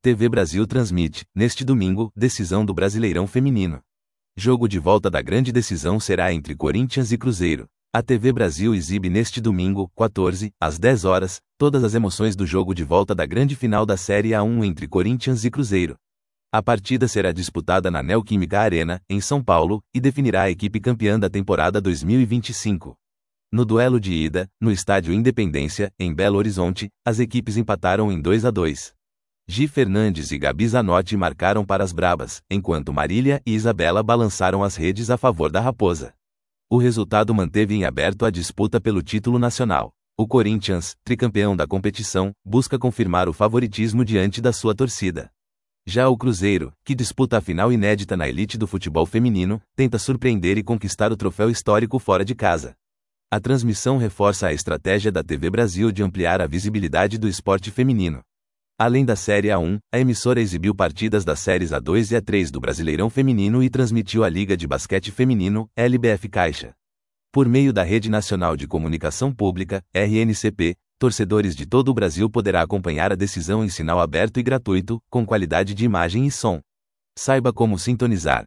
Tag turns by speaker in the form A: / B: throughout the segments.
A: TV Brasil transmite, neste domingo, decisão do Brasileirão Feminino. Jogo de volta da grande decisão será entre Corinthians e Cruzeiro. A TV Brasil exibe neste domingo, 14, às 10 horas, todas as emoções do jogo de volta da grande final da Série A1 entre Corinthians e Cruzeiro. A partida será disputada na Neoquímica Arena, em São Paulo, e definirá a equipe campeã da temporada 2025. No duelo de ida, no estádio Independência, em Belo Horizonte, as equipes empataram em 2-2. Gi Fernandes e Gabi Zanotti marcaram para as Brabas, enquanto Marília e Isabela balançaram as redes a favor da Raposa. O resultado manteve em aberto a disputa pelo título nacional. O Corinthians, tricampeão da competição, busca confirmar o favoritismo diante da sua torcida. Já o Cruzeiro, que disputa a final inédita na elite do futebol feminino, tenta surpreender e conquistar o troféu histórico fora de casa. A transmissão reforça a estratégia da TV Brasil de ampliar a visibilidade do esporte feminino. Além da Série A1, a emissora exibiu partidas das séries A2 e A3 do Brasileirão Feminino e transmitiu a Liga de Basquete Feminino, LBF Caixa. Por meio da Rede Nacional de Comunicação Pública, RNCP, torcedores de todo o Brasil poderá acompanhar a decisão em sinal aberto e gratuito, com qualidade de imagem e som. Saiba como sintonizar: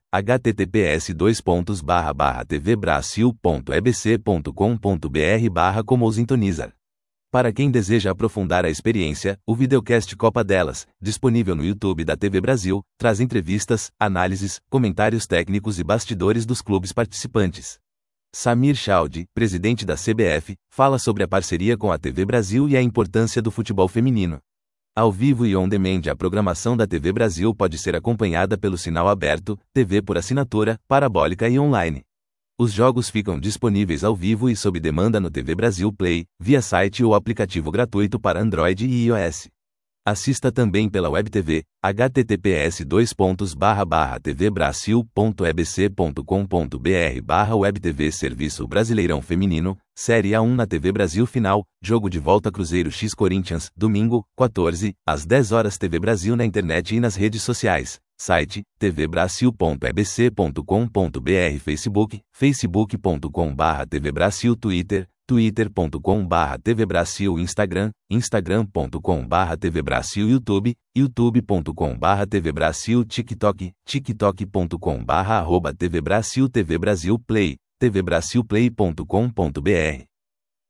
A: https://tvbrasil.ebc.com.br/como sintonizar. Para quem deseja aprofundar a experiência, o videocast Copa Delas, disponível no YouTube da TV Brasil, traz entrevistas, análises, comentários técnicos e bastidores dos clubes participantes. Samir Chaudhry, presidente da CBF, fala sobre a parceria com a TV Brasil e a importância do futebol feminino. Ao vivo e on demand, a programação da TV Brasil pode ser acompanhada pelo sinal aberto, TV por assinatura, parabólica e online. Os jogos ficam disponíveis ao vivo e sob demanda no TV Brasil Play, via site ou aplicativo gratuito para Android e iOS. Assista também pela Web TV, https://tvbrasil.ebc.com.br/webtv Serviço Brasileirão Feminino, Série A1 na TV Brasil Final, jogo de volta Cruzeiro x Corinthians, domingo, 14, às 10 horas TV Brasil na internet e nas redes sociais. Site, tvbrasil.ebc.com.br Facebook, facebook.com/tvbrasil Twitter, twitter.com/tvbrasil Instagram, instagram.com/tvbrasil YouTube, youtube.com/tvbrasil TikTok, tiktok.com/@tvbrasil TV Brasil Play, tvbrasilplay.com.br